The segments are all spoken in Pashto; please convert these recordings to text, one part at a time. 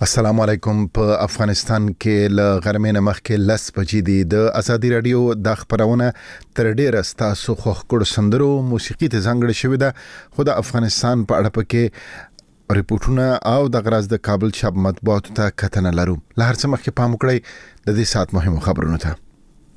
السلام علیکم. په افغانستان کې ل غرمې مخکې لس بجې دي. د ازادي رادیو د خبرونه تر ډیره ستاسو خوښ سندرو موسیقي ته ځانګړې شوې ده، خو د افغانستان په اړه پکې ریپورتونه او د غراز د کابل شب مطبوعاتو ته کتنه لرو. له هر څه مخکې پام وکړئ د دې سات مهمو خبرونو ته.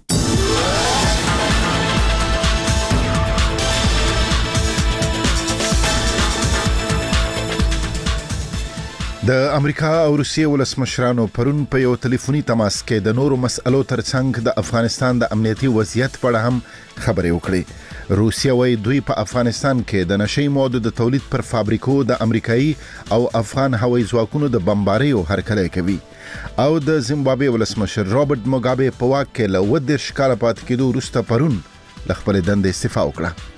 د امریکا او روسیې ولسمشرانو پرون په یو ټلیفوني تماس کې د نورو مسألو ترڅنګ د افغانستان د امنیتي وضعیت په اړه هم خبرې وکړې. روسیه وايي دوی په افغانستان کې د نشئی موادو د تولید پر فابریکو د امریکایي او افغان هوایي ځواکونو د بمباریو هرکلی کوي. او د زیمبابوې ولسمشر رابرټ موګابي په واک کې له 10 کاله پاتې کېدو وروسته پرون له خپلې دندې استعفا وکړه.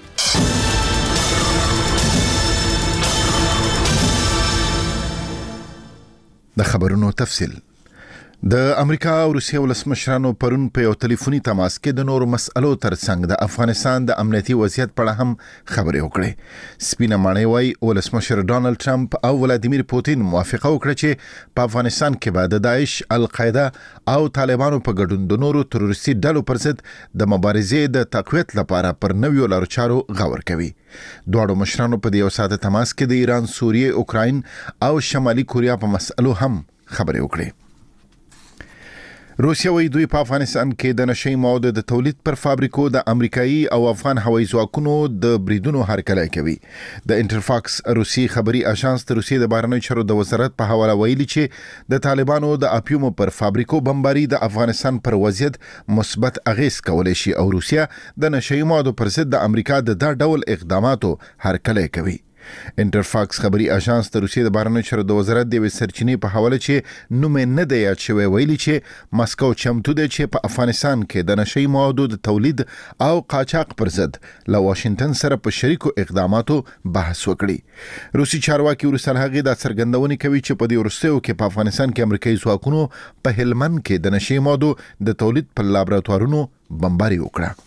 د خبرونو تفصیل. د امریکا او روسیې ولسمشرانو پرون په یو ټلیفوني تماس کې د نورو مسألو ترڅنګ د افغانستان د امنیتي وضعیت په اړه هم خبرې وکړې. سپینه ماڼۍ وايي ولسمشر ډانلډ ټرمپ او ولادیمیر پوتین موافقه وکړه چې په افغانستان کې به د داعش، القاعده او طالبانو په ګډون د نورو تروریستي ډلو پر ضد د مبارزې د تقویت لپاره پر نویو لارو چارو غور کوي. دواړو مشرانو په یو ساعت تماس کې د ایران، سوریې، اوکراین او شمالي کوریا په مسألو هم خبرې وکړې. روسیه وايي دوی په افغانستان کې د نشئی موادو د تولید پر فابریکو د امریکایي او افغان هوایي ځواکونو د بریدونو هرکلی کوي. د انټرفاکس روسي خبري اژانس د روسیې د بهرنیو چارو د وزارت په حواله ویلي چې د طالبانو د اپیومو پر فابریکو بمباري د افغانستان پر وضعیت مثبت اغیز کولی شي او روسیه د نشئی موادو پر ضد د امریکا د دا ډول اقداماتو هرکلی کوي. انټرفاکس خبري اژانس د روسیې د بهرنیو چارو د وزارت د سرچینې په حواله چې نوم نه دی یاد شوی ویلي چې ماسکو چمتو دی چې په افغانستان کې د نشئی موادو د تولید او قاچاق پر ضد له واشنگټن سره په شریکو اقداماتو بحث وکړي. روسي چارواکي وروسته هغه د څرګندونې کوي چې په دې وروستیو کې په افغانستان کې امریکایي ځواکونو په هلمند کې د نشئی موادو د تولید په لابراتوارونو بمباري وکړه.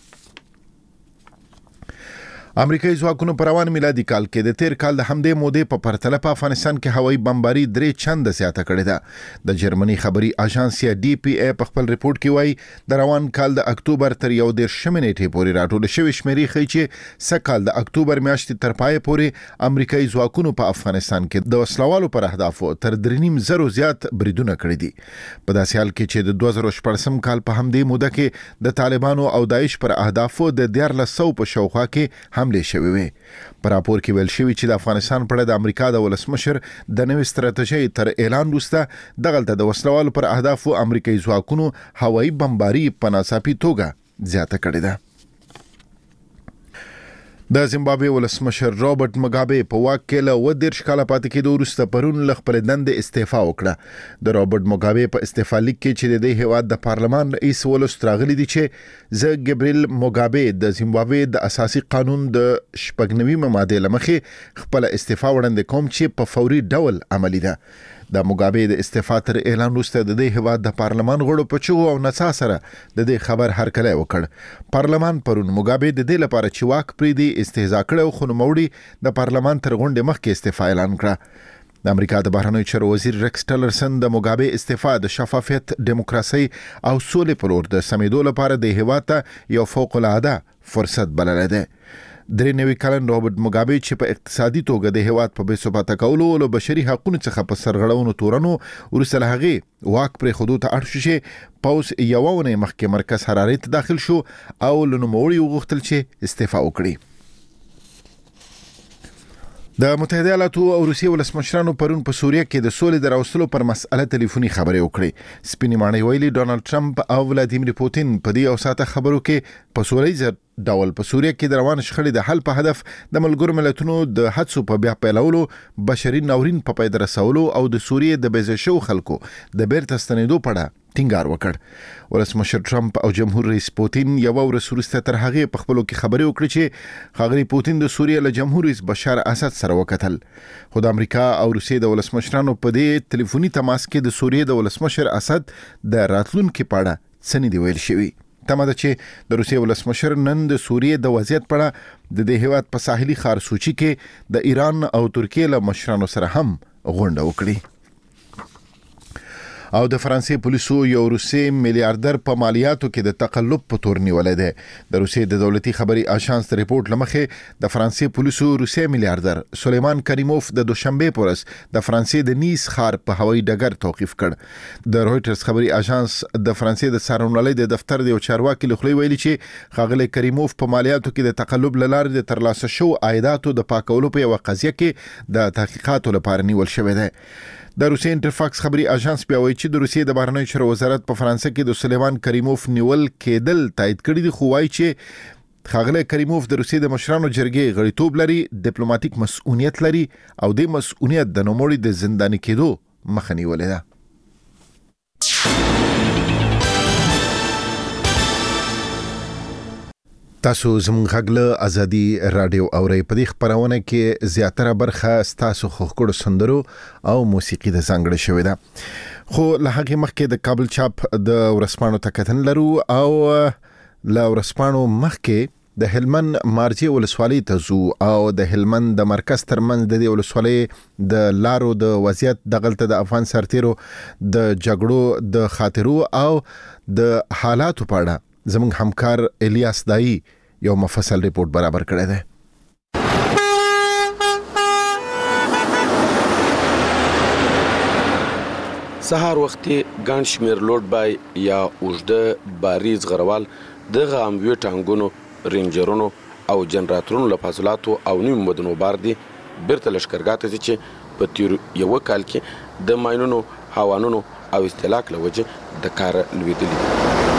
امریکایي ځواکونو په روان میلادي کال کې د تیر کال د همدې مودې په پرتله په افغانستان کې هوایي بمباري 3 چنده زیاته کړې ده. د جرمني خبري اژانس ډي پی ای په خپل ریپورت کې وایي د روان کال د اکتوبر تر 11 نیټې پورې راټول شوی شمیرې ښیي چې سکهال د اکتوبر میاشتې تر پای پورې امریکایي ځواکونو په افغانستان کې د وسلوالو پر اهدافو تر 3.5 زیات بریدونه کړي دي. په داسې حال کې چې د 2014 کال په همدې موده کې د طالبانو او داعش پر اهدافو د 1400 په شاوخوا کې حمله شوې وي. په راپور کې ویل شوی چې د افغانستان په اړه د امریکا د ولسمشر د نوې ستراتیژۍ تر اعلان وروسته دغلته د وسلوالو پر اهدافو امریکایي ځواکونو هوایي بمباري په ناڅاپي توګه زیاته کړې ده. د زیمبابوې ولسمشر رابرټ موګابي په واک کې له 10 کاله پاتې کېدو وروسته پرون له خپلې دندې استعفا وکړه. د رابرټ موګابي په استعفا لیک کې چې د دې هیواد د پارلمان رئیس ولست راغلي دي چې زه ګبریل موګابي د زیمبابوې د اساسي قانون د 96 ماده لمخې خپل استعفا وړاندې کوم چې په فوري ډول عملی ده. د موګابي د استعفا تر اعلان وروسته د دې هیواد د پارلمان غړو په چغو او نڅا سره د دې خبر هرکلی وکړ. پارلمان پرون موګابي د دې لپاره چې واک پریدي استهزاء کړو، خو نوموړي د پارلمان تر غونډې مخکې استعفا اعلان کړه. د امریکا د بهرنیو چارو وزیر ریکس ټیلرسن د موګابي استعفا د شفافیت، دیموکراسي او سولې په لور د سمېدو لپاره د هیواد ته یو فوق العاده فرصت بللی دی. 93 کلن رابرټ موګابي چې په اقتصادي توګه د هیواد په بې ثباته کولو او بشري حقوقو څخه په سرغړونو تورنو وروسته له هغې واک پرې خودو ته اړ شو چې پوس یو ونې مخکې مرکز حراري ته داخل شو او له نوموړي وغوښتل چې استعفا وکړي. د متحده ایالاتو او روسیې ولسمشرانو پرون په سوریه کې د سولې د راوستلو پر مسأله ټلیفوني خبرې وکړې. سپینې ماڼۍ ویلي ډانلډ ټرمپ او ولادیمیر پوتین په دې اوساته خبرو کې په سولیز ډول په سوریه کې د روان شخړې د حل په هدف د ملګرو ملتونو د هڅو په بیا پیلولو، بشري ناورین په پای ته رسولو او د سوریې د بېځایه شوو خلکو د بیرته ستنېدو په اړه ټینګار وکړ. ولسمشر ټرمپ او جمهور رئیس پوتین یو ورځ وروسته تر هغې په خپلو کې خبرې وکړې چې ښاغلي پوتین د سوریې له جمهور رئیس بشار اسد سره وکتل. خو د امریکا او روسیې د ولسمشرانو په دې ټلیفوني تماس کې د سوریې د ولسمشر اسد د راتلونکي په اړه څه نه دی ویل شوي. تمه ده چې د روسیې ولسمشر نن د سوریې د وضعیت په اړه د دې هیواد په ساحلي ښار سوچي کې د ایران او ترکیې له مشرانو سره هم غونډه وکړي. او د فرانسې پولیسو یو روسي میلیارډر په مالیاتو کې د تقلب په تور نیولې ده. د روسي د دولتي خبري آژانس ریپورت لمخې د فرانسې پولیسو روسي میلیارډر سلیمان کریموف د دوشنبه پورس د فرانسې د نیس ښار په هوایي ډګر توقیف کړ. د رويټرز خبري آژانس د فرانسې د څارنوالۍ د دفتر د چارواکي لخوا ویلي چې ښاغلی کریموف په مالیاتو کې د تقلب لاره د ترلاسه شو عایداتو د پاکولو په یو قضیه کې د تحقیقاتو لپاره نیول شوی دی. د روسي انټرفاکس خبري آژانس بیا وایي چې د روسي د بهرنیو چارو وزارت په فرانسه کې د سلیمان کریموف نیول کېدل تایید کړی دی، خو وایي چې ښاغلی کریموف د روسیې د مشرانو جرګې غړیتوب لري، ډیپلوماټیک مسؤلیت لري او د مسؤلیت د نوموړي د زنداني کېدو مخه نیولې ده. تاسو زموږ غږ له ازادي رادیو اورئ. په دې خپرونه کې زیاتره برخه ستاسو خوښکړو سندرو او موسیقي د ځانګړې شوې ده، خو له هغې مخکې د کابل چاپ د ورځپاڼو ته کتن لرو او له ورځپاڼو مخکې د هلمند مارجې ولسوالۍ ته ځو او د هلمند د مرکز ترمنځ د دې ولسوالۍ د لارو د وضعیت دغلته د افغان سرتیرو د جګړو د خاطرو او د حالاتو په اړه زموږ همکار الیاس دایی یو مفصل ریپورت برابر کړی دی. سهار وختي ګڼ شمېر لوډ بای یا اوږده باریز غروال د غاموي ټانګونو، رینجرونو او جنراتورونو له فاصلاتو او نیم مدنو بار دي بیرته لښکرګاه ته ځي چې په تیر یو کال کې د ماینونو، هاوانونو او استهلاک له وجې د کار لوېدلي دي.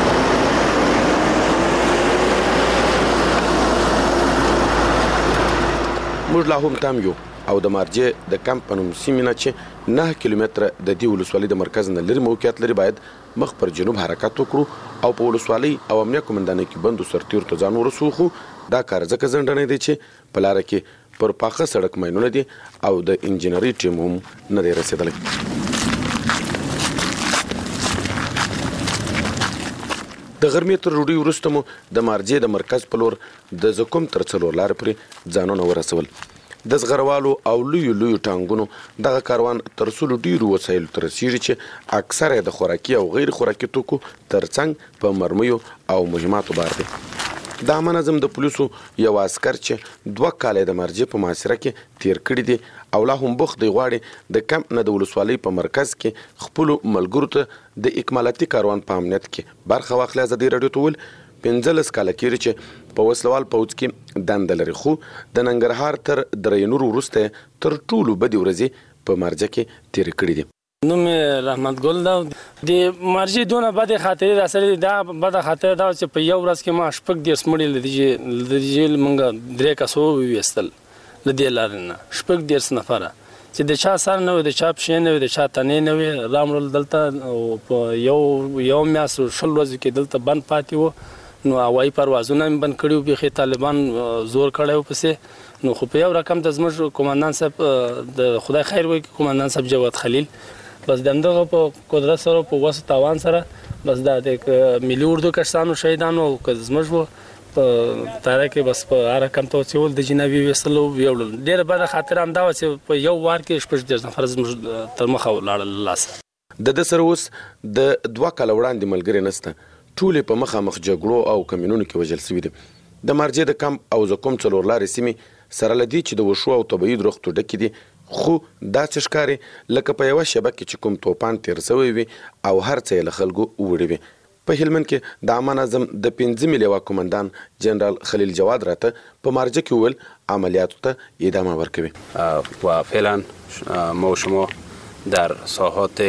موږ لا هم تام یو او د مارجې د کمپ په نوم سیمې نه چې 9 کیلومتره د دې ولسوالۍ د مرکز نه لرې موقعیت لري باید مخ پر جنوب حرکت وکړو او په ولسوالۍ او امنیه قومندانۍ کې بندو سرتیرو ته ځان ورسو، خو دا کار ځکه ځنډنی دی چې په لاره کې پر پاخه سړک ماینونه دي او د انجینري ټیم هم نه دی رسېدلی. د غرمې تر ډوډۍ وروسته مو د مارجې د مرکز په لور د زکم تر 4 لارې پورې ځانونه ورسول. د زغروالو او لویو ټانګونو دغه کاروان تر څو ډیرو وسایلو ته رسیږي چې اکثره د خوراکي او غیر خوراکي توکو ترڅنګ په مرمیو او مهماتو بار دي. د عامه نظم د پولیسو یو عسکر چې 2 کاله د مرجې په محاصره کې تیر کړي دي او لا هم بوخت دی غواړي د کمپ نه د ولسوالۍ په مرکز کې خپل ملګرو ته د اکمالاتي کاروان په امنیت کې برخه واخلي. ازادي رادیو ته ول 15 کاله کېږي چې په وسلوال پوځ کې دنده لري، خو د ننګرهار تر درې نور وروسته تر ټولو بدې ورځې په مرجه کې تیر کړي دي. نوم رحمت ګل دا د مرجې دونه بده خاطرې را سره دا بده خاطر دا چې په یو ورځ کې ما شپږ دیرس مړي لدی منګه درې کسو وېستل لدی لارنه شپږ دیرس نفره چې د چا سر نه د چا پښې نه د چا تنې نه رامرل دلته په یو میاس شل ورځې کې دلته بند پاتې وو. نو هوایي پروازونه بند کړیو، بيخي طالبان زور کړیو پسې. نو خو په یو رقم د زموږ کمانډان صاحب د خدای خیر وکړي کمانډان صاحب جواد خلیل بس دغه په قدرت سره په وسه تاوان سره بس د ملي اردو کسانو شهیدانو او زموږ په تاره کې بس په هر رقم ته وڅول د جنابي وسلو یو ډېر بده خاطر هم دا چې په یو وار کې شپږ ډېر نفر زموږ تر مخه ولاړل. لاس د سره اوس د 2 کال وړاندې ملګری نسته، ټولې په مخامخ جګړو او کمینونو کې وژل شوي دي. د مارجې د کمپ او زکم 4 لارې سیمې سره لدی چې د وشو او طبيعي درختو ډکې دي، خو دا څه ښکاري لکه په یو شبکه چې کوم توپان تیر شوی وي او هر څه له خلکو وړي وي. په هلمند کې د عامه نظم د 15 ملي کمانډان جنرال خلیل جواد راته په مارجه کې ول عملیاتو ته ادامه ورکوي. و فعلا ما و شما در ساحات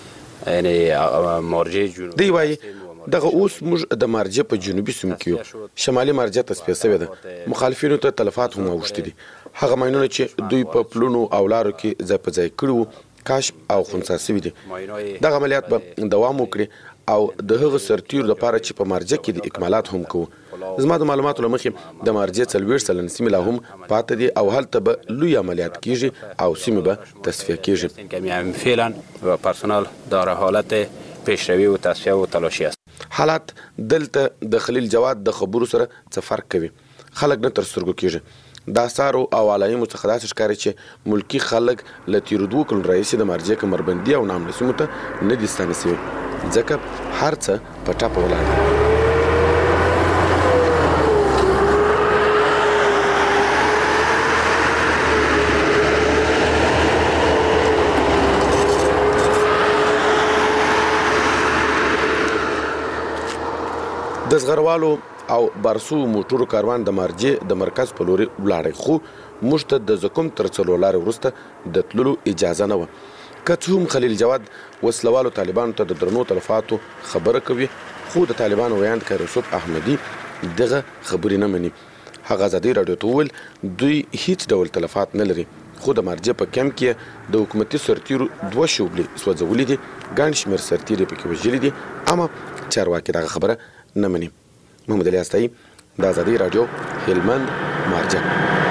یعنی مارجه جنوبی دی وایي دغه اوس موږ د مارجه په جنوبي سیمو کې شمالي مارجه ته سپېڅوي ده. مخالفینو ته تلفات هم اوښتي دي. هغه ماینونه چې دوی په پلونو او لارو کې ځای په ځای کړي وو کشف او خنثی شوي دي. دغه عملیات به دوام وکړي او د هغه سرتیرو لپاره چې په مارجه کې د اکمالات هم کوو. زما د معلوماتو له مخې د مارجې 40 سلنه سیمې لا هم پاتې دي او هلته به لوی عملیات کیږي او سیمې به تصفیه کیږي. فعلا و پرسنل داره حالت پیشروی و تصفیه و تلاشی است. حالات دلته د خلیل جواد د خبرو سره څه فرق کوي. خلک نه تر سترګو کیږي. د اثارو او علایمو څخه داسې ښکاري چې ملکي خلک له تیرو 2 کلونو راهیسې د مارجې کمربندي او نامناسمو ته نه دي ستانه سوي ځکه هر څه په ټاپه ولاړ دي. د زغروالو او بارسو موټرو کاروان د مارجې د مرکز په لوري ولاړی خو موږ ته د زکم تر څلور لارې وروسته د تللو اجازه نه وه. که څه هم خلیل جواد وسلوالو طالبانو ته د درنو تلفاتو خبره کوي خو د طالبانو ویاند یوسف احمدي دغه خبرې نه مني. هغه ازادي راډیو ته وویل دوی هیڅ ډول تلفات نه لري خو د مارجې په کمپ کې د حکومتي سرتیرو 2 شوبلې سوځولې دي ګڼ شمېر سرتیري پکې وژلي دي اما چارواکي دغه خبره نه مني. محمد علي استایي د ازادي راډیو هلمند مارجه.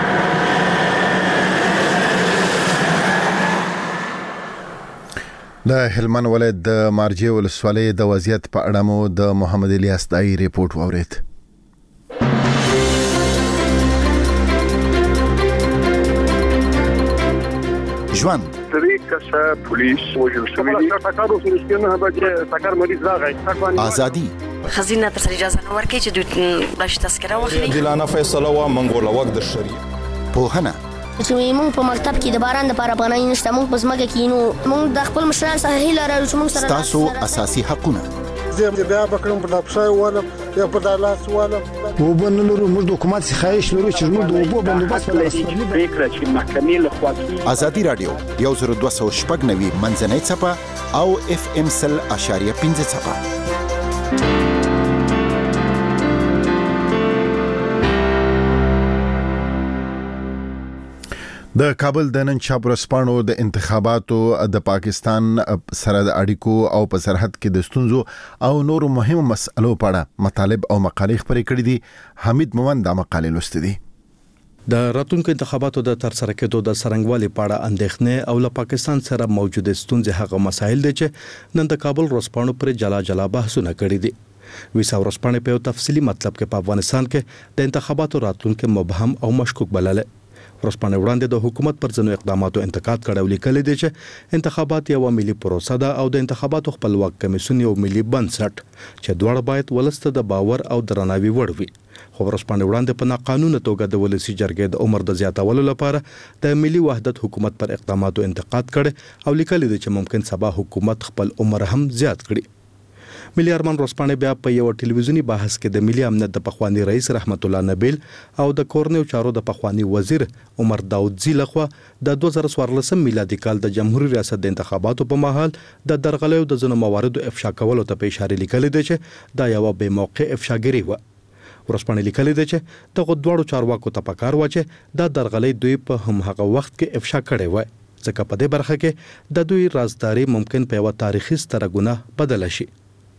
د هلمند ولایت د مارجې ولسوالۍ د وضعیت په اړه مو د محمد علي استایي ریپورت واورید. ژوند طریقه پولیس وجل شوی ټاکارو سره به ټاکار مریض راغی ازادي خزینه تر اجازه نه ورکړي چې دوی باش تذکره واخلي. دلانه فیصله وا منګوله وخت د شریعه پوهنه چې موږ په مکتب کې د باران لپاره پناه نشته موږ په ځمکه کې نو موږ د خپل مشران سره هیله لرو چې موږ سره تاسو اساسي حقونه زه بیا بکرم په دپښای ولم یا په دالاس ولم وبنلرو موږ د حکومت خواهش لرو چې موږ د اوبو بندوبست فکر چې محکمې له خوا ازادي راډیو 1290 منځنۍ صفه او FM 100.5 صفه. د کابل د نن چاپ ورځپاڼو د انتخاباتو د پاکستان سره د اړیکو او په سرحد کې د ستونزو او نورو مهمو مسألو په اړه مطالب او مقالې خپرې کړې دي. حمید مومند دا مقالې لوستې دي. د راتلونکو انتخاباتو د ترسره کېدو د څرنګوالي په اړه اندېښنې او له پاکستان سره موجوده ستونزې هغه مسایل دي چې نن د کابل ورځپاڼو پر جلا بحثونه کړي دي. ویسا ورځپاڼې په تفصیلی مطلب کې په افغانستان کې د انتخاباتو راتلونکو مبهم او مشکوک بلل. ورځپاڼې وړاندې د حکومت پر ځینو اقداماتو انتقاد کړی او لیکلي دي چې انتخابات یو ملي پروسه ده او د انتخاباتو خپلواک کمیسیون یو ملي بنسټ چې دواړه باید ولسته د باور او درناوي وړ وي. خو ورځپاڼې وړاندې په ناقانونه توګه د ولسی جرګې د عمر د زیاتولو لپاره د ملي وحدت حکومت پر اقداماتو انتقاد کړي او لیکلي دي چې ممکن سبا حکومت خپل عمر هم زیات کړي. ملي ارمان ورځپاڼې بیا په یو ټلویزیونی بحث کې د ملي امنیت د پخوانی رئیس رحمت الله نبیل او د کورنیو چارو د پخوانی وزیر عمر داودزی لخوا د 2014 میلادي کال د جمهوریت ریاست د انتخاباتو په مهال د درغلیو د ځینو مواردو افشا کولو ته په اشاره لیکلي دي چې دا یو بې موقع افشاګری و. ورځپاڼې لیکلي دي چې دغه دواړو چارواکو ته پکار و چې دا درغلي دوی په هم هغه وخت کې افشا کړي و ځکه په دې برخه کې د دوی رازداري ممکن په یو تاریخي ستره ګناه بدل شي.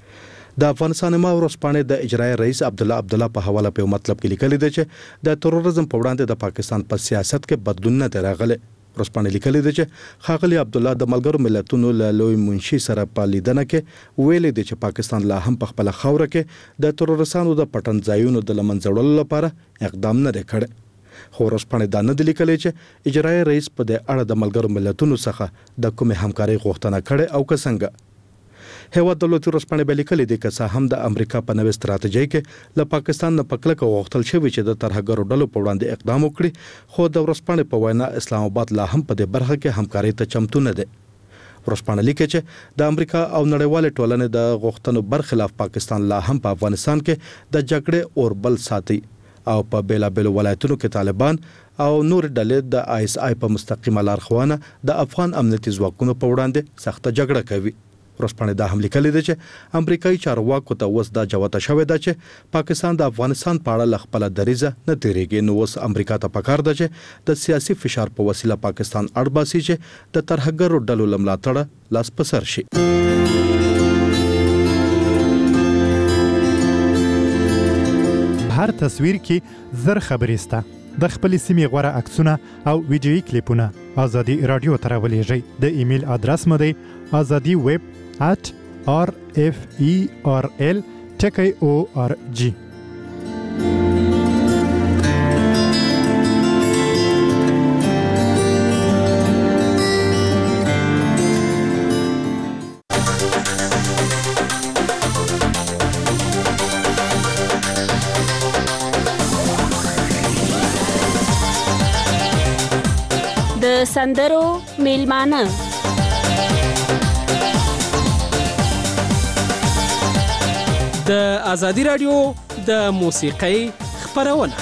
د افغانستان ما ورځپاڼې د اجرایي رئیس عبد الله په حواله په مطلب کې لیکلي دي چې د تروریزم په وړاندې د پاکستان په سیاست کې بدلون نه راغلی. ورځپاڼې لیکلي دي چې ښاغلي عبد الله د ملګرو ملتونو له لوی منشي سره په لیدنه کې ویلي دي چې پاکستان لا هم په خپل خوره کې د تروریستانو د پټن ځایونو د لمنځړلو لپاره اقدام نه کړي. خو ورځپاڼې دا نه لیکلي چې اجرایي رئیس په دې اړه د ملګرو ملتونو څخه د کومې همکارۍ غوښتنه کړي او که څنګه. هیواد دولتي ورځپاڼې به لیکلي دي که څه هم د امریکا په نوې ستراتیژۍ کې له پاکستان نه په کلکه غوښتل شوی چې د ترهګرو ډلو په وړاندې اقدام وکړي خو د ورځپاڼې په وینا اسلام آباد لا هم په دې برخه کې همکارۍ ته چمتو نه دی. ورځپاڼه لیکي چې د امریکا او نړیوال ټولنې د غوښتنو برخلاف پاکستان لا هم په افغانستان کې د جګړې اور بل ساتي او په بیلابیلو ولایتونو کې طالبان او نور ډلې د ISI په مستقیمه لارښوونه د افغان امنیتي ځواکونو په وړاندې سخته جګړه کوي. ورځپاڼې دا هم لیکلي دي چې امریکایي چارواکو ته اوس دا جوته شوې ده چې پاکستان د افغانستان په اړه خپله دریځه نه تیریږي نو اوس امریکا ته پکار ده چې د سیاسي فشار په وسیله پاکستان اړباسي چې د ترهګرو ډلو له ملاتړه لاس په سر شي. هر تصویر کې زر خبرې سته. د خپلې سیمې غوره عکسونه او ویډیویي کلیپونه ازادي راډیو ته راولېږئ. د ایمیل ادرس مو دی azadiweb@rferl.org. سندرو میلمانه د ازادي رادیو د موسیقۍ خبرونه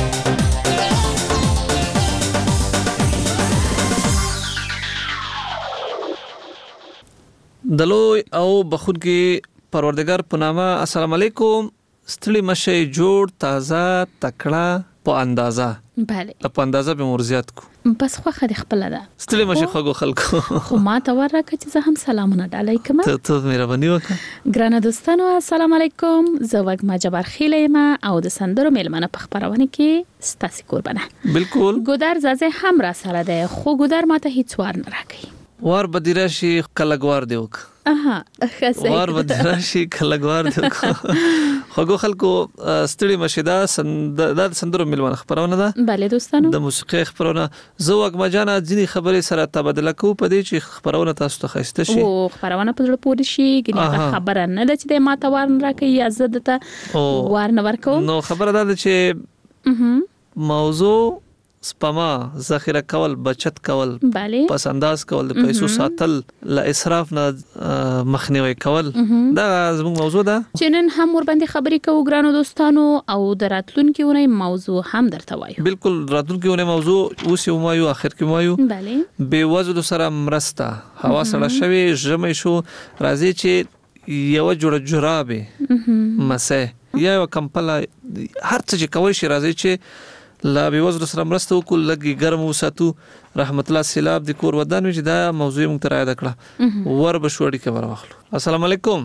دلوي او بخونکي پروردگار په نامه السلام علیکم ستړي مشه جوړ تازه تکړه په اندازه بله په اندازه به مرزيات کو بس خو خدي خپل ده ستړي مشه خو خلکو خو ما ته ورکه چې زه هم سلامونه ډالای کوم ته مهرباني وکړه ګرانه دوستانو السلام علیکم زه وګما جبار خیلم او د سندرو میلمنه په خبرونه کې ستاسو قربانه بالکل ګودر زازه هم را سره ده خو ګودر ماته هیڅ وار نه راکې وار بدیراشي کلګوار دیوک خاصه وار بدیراشي کلګوار دیوک خو خلکو ستړي مشیدا د سندرو میلمنه خبرونه ده bale دوستانو د موسیقي خبرونه زه وګما جانا ځینی خبرې سره تبادله کو پدې چې خبرونه تاسو ته خسته شي او خبرونه په ډول پوری شي ګنې خبره نه ده چې د ماته وار نه راکې یا زه دته وار نه ورکو نو خبره ده چې موضوع سپما ذخیره کول بچت کول پس انداز کول د پیسو ساتل لا اسراف نه مخنیوي کول دا زموږ موضوع ده چې نن هم ور باندې خبرې کوو ګرانو دوستانو او دراتلونکو ونې موضوع هم درته وایو بالکل راتلونکو ونې موضوع اوس یو مایو اخر کې مایو به وزن سره مرسته هوا سره شوي ژمې شو راځي چې یو جوړه جرابه مسه یا کمپله هر څه چې کوي شي راځي چې لا به وزن سره مرسته وکول لګي ګرم وساتو رحمت الله سیلاب د کور ودان چې دا موضوع مونږ تر یاد کړه ور بشوړی کې ورغلو السلام علیکم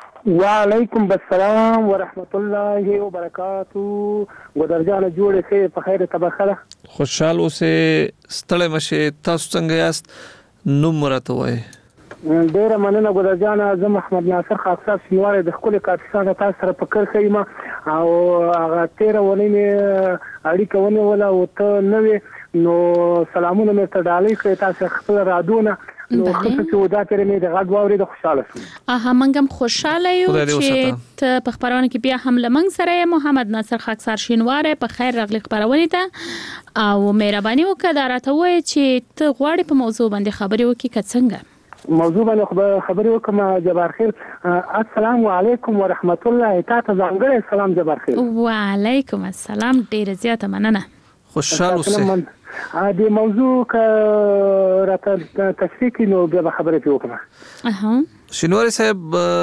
وعلیکم السلام ورحمت الله وبرکاتو ودرجانه جوړه خیر په خیر تبخله خوشحال اوسه ستړی مشه تاسو څنګه یاست نو مرته وای ډیره مننه ګلجان اعظم محمد ناصر خاصه سیواره د خپل کاپیسان تاسو سره پکړ خیمه او هغه 13 ونې اړیکه ونه ولا او ته نوې نو سلامونه مې ته ډالۍ کړې تاسو خپل رادونه نو خصوصي ودا ترې مې د غږ واوري د خوشاله شوم منګم خوشاله یو چې ته په خبرونه کې بیا هم لمنګ سره محمد ناصر خاکسار شینواره په خیر راغلی خبرونه ته او مهرباني وکړه راته وای چې ته غواړې په موضوع باندې خبرې وکړې څنګه موضوع باندې خبرې وکم جبار خیر السلام علیکم ورحمت الله تاسو ځانګړی سلام جبار خیر وعلیکم السلام ډیر زیاته مننه خوشاله اوسئ د موضوع راته تشریح نو به خبرې وکم شینواری صاحب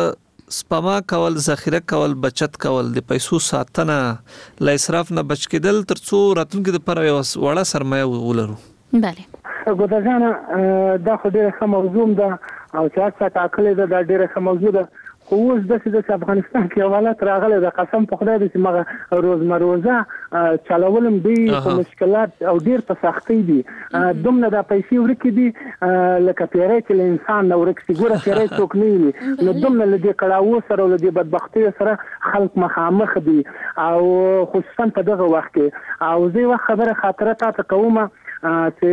سپما کول ذخیره کول بچت کول د پیسو ساتنه لا اسراف نه بچ کېدل ترڅو راتلونکي د پر وړه سرمایه ولرو bale ګوتجانه دا خو ډیره ښه موضوع ده او چې تاسو ټاکلې ده دا ډیره ښه موضوع ده خو اوس د افغانستان کې حالات راغلي د قسم په خدای دې چې مغه روزمروزه چلولم دي په مشکلات او ډیر په سختۍ دي دومره د پیسې ورکې دي لکه پیری چې انسان نو ورکې ګوره پیری څوک نه وي نو دومره لدی کړهو سره ولدي بدبختی سره خلک مخامخ دي او خصوصا په دغه وخت کې او زه یو خبره خاطره تاسو کومه چې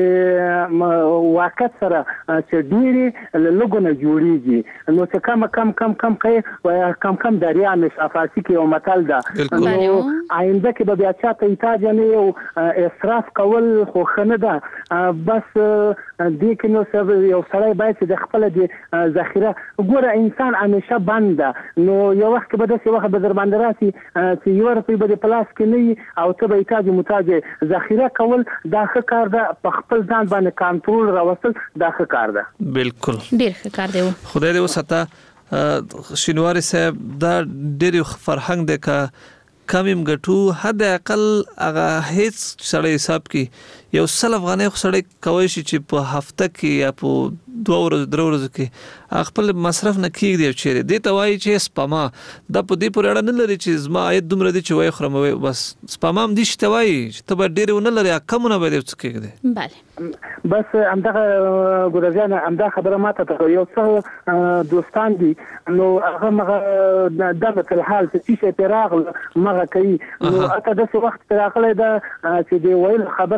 واقعیت سره چې ډېری لګونه جوړیږي نو چې کم کوي او کم دریا مش افاسی کې یو متل ده نو آینده کې به بیا چاته احتیاج نه یو اسراف کول خو خنه ده بس دې کې نو یو سړی باید چې د خپل د ذخیره ګوره انسان همیشه بند نو یو وخت به د څه وخت به در باندې راسي چې یو ورته به د پلاس کې نه او ته به احتیاج محتاج ذخیره کول دا ښه کار ده په خپل ځان باندې کنټرول راوستل دا ښه کار ده بالکل ډیر ښه کار دی خدای دې وساته شینواری صاحب دا ډیر فرهنګ دی کا کمیم ګټو حد اقل هغه هیڅ سړی حساب کې یو 100 افغانۍ سړی کوي چې په هفته کې یا په 2 ورځې 3 ورځې کې خپل مصرف نه کیږي چیرې دې ته وایي چې سپما د په دې پورې اړه نه لري چې زما عاید دومره دي چې وای خرم بس سپما هم دي چې وایي چې ته به ډېر نه لري کمونه به دې څه کېږي bale بس همدغه ګورځانه همدا خبره ماته ته یو څه دوستان دي نو هغه مغه دغه په حال چې پیراغ مغه کوي نو اته د وخت راغله دا چې دی ویل خبره انده چې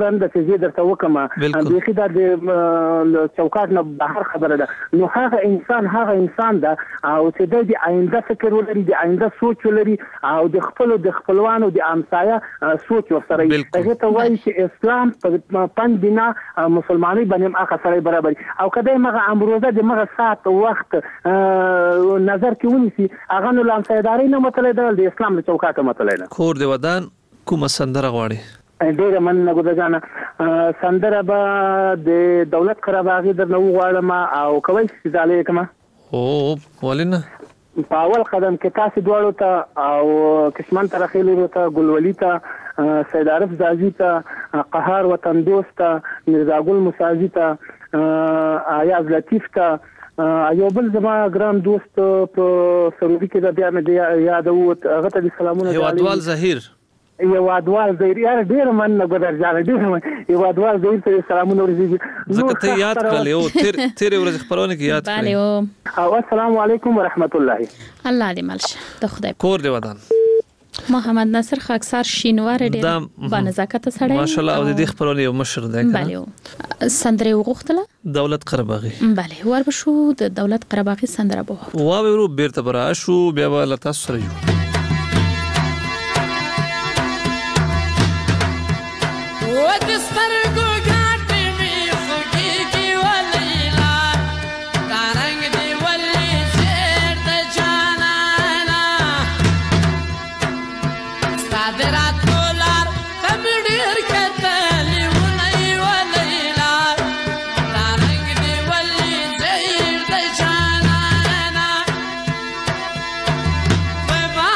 زه درته وکم بيخي دا د چوکاټ نه بهر خبره ده نو هغه انسان ده او چې د آینده فکر ولري د آینده سوچ ولري او د خپلوانو د امسایه سوچ ورسره هغه ته وایي چې اسلام په پند بنا مسلمانۍ باندې هغه سره برابر او کله مغه امروزه د مغه ساعت وخت نظر کې ونیسي هغه نو لامسایداري نه مطلب ده د اسلام له چوکاټه مطلب ده کور دی ودان کومه سندره غواړي ډیره مننه ګل جانه سندره به د دولت قرباغي درنه غواړم او کوي چې زاله کما او ولنه په اول قدم کې تاسو دواړو ته او کشمن ترخیلو ته ګلولي ته سید عارف زازي ته قهار وطن دوست ته مرزا ګل مساجي ته ایاز لطیف ته یو بل زما ګران دوست په سعودي کې د بیا مې یادو هغه ته سلامونه هیوادوال ظهیر یار ډیر مننه ګدر جان ډیر یوادوال ظهیر ته سلامونه ورزيږي زکه ته یاد کړل او تیر ورځ خبرونه کې یاد کړل او السلام علیکم ورحمت الله الله دې ملشه د خدای کور دی ودان محمد ناصر خاکسار شینوار ډیر بنزاکت سره ماشاءالله او دې خبرونه یو مشر دی بله سندره وغوښتله دولت قرباغي بله ور بشو د دولت قرباغي سندره بو واورو بیرته برا شو بیا ول تاسو سره یو Bye.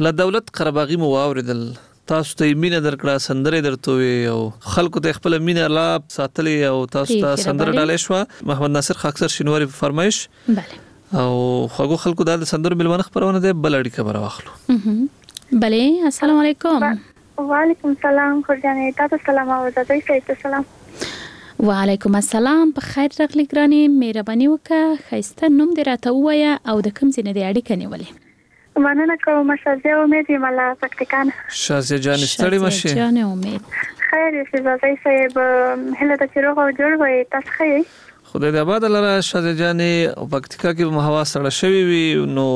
له دولت قرباغي مو واوریدل تاسو ته مینه درکړه سندره درته وي او خلکو ته خپل مینه لا ساتلې او تاسو ته سندره ډالې شو محمد ناصر خاکسر شینواری په فرمایش بله او خو خلکو د سندره ملمنه خبرونه ده بل اړیکه خبر واخلو بله السلام علیکم وعلیکم السلام خورجانې تاسو سلام او زړه سره سلام وعلیکم السلام په خیر راغلی ګراني مهرباني وکړه خیسته نوم دې راته وایا او د کوم ځای نه دې اړیکه نیولې مننه کوم شازیا امید ملا پکتیکان شازیا جان ستړي مشه شازیا جان امید خیر شازیا صاحب هله د چیرغ او جوړ وي تاسو خیر خدای دې آباد لره شازیا جان پکتیکا کې هوا سره شوي وي نو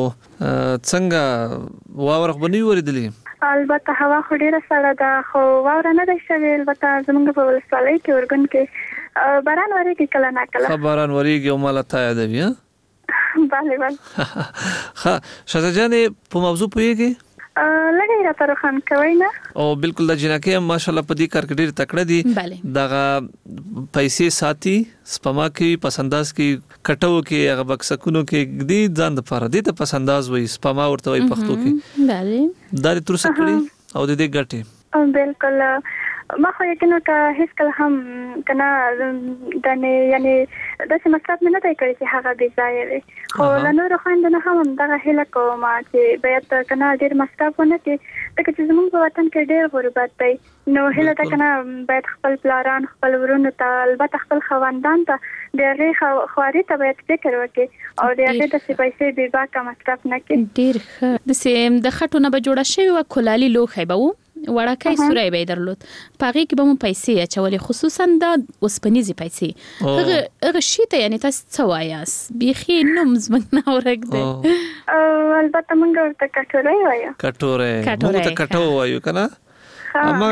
څنګه واورغ بنوي وریدلی البته هوا خو ډیره سړه ده خو واوره نه ده شوې البته زمونږ په ولسوالۍ کې ورګن کې باران ورېږي کله نه کله باران ورېږي او مالا تا یادوي بله بله ښه شازیا جانې په موضوع پوهېږي لږ راته روښانه کوئ نه او بالکل د جنکۍ ماشاءالله په دې کار کې ډېر تکړه دي دغه پیسې ساتي سپما کوي پسنداز کې کټو کې هغه بکسکونو کې دې ځان لپاره دې ته پسنداز وایي سپما ورته وایي پښتو کې بله دا دې تر څه کړي او دې ګټې بالکل ما خو یقینا که هیڅ کله هم کنه دنه یعنی د څه مطلب نه دی کړی چې هغه بي ځای وي خو لنور خوندنه هم دغه هله کوم چې باید کنه ډیر مصرف ونه کړي ځکه چې زموږ په وطن کې ډیر غربت دی نو هله دا کنه باید خپل پلاران خپل ورونو ته البته خپل خوندان ته ډېرې خواري ته باید فکر وکړي او ډېرې د پیسې بې باکه مصرف نه کړي ډیر ښه د سیم د خټو نه به جوړه شوی و کولالي لوخه به وړکای سورای به درلود پاغي کې به مو پیسې اچولې خصوصا د اوسپنيزي پیسې هغه شي ته یعنی تاسو څه وایاس بيخي نوم زمنه ورګده البته موږ ورته کټورې وایو کټورې موږ ته کټو وایو کنه اما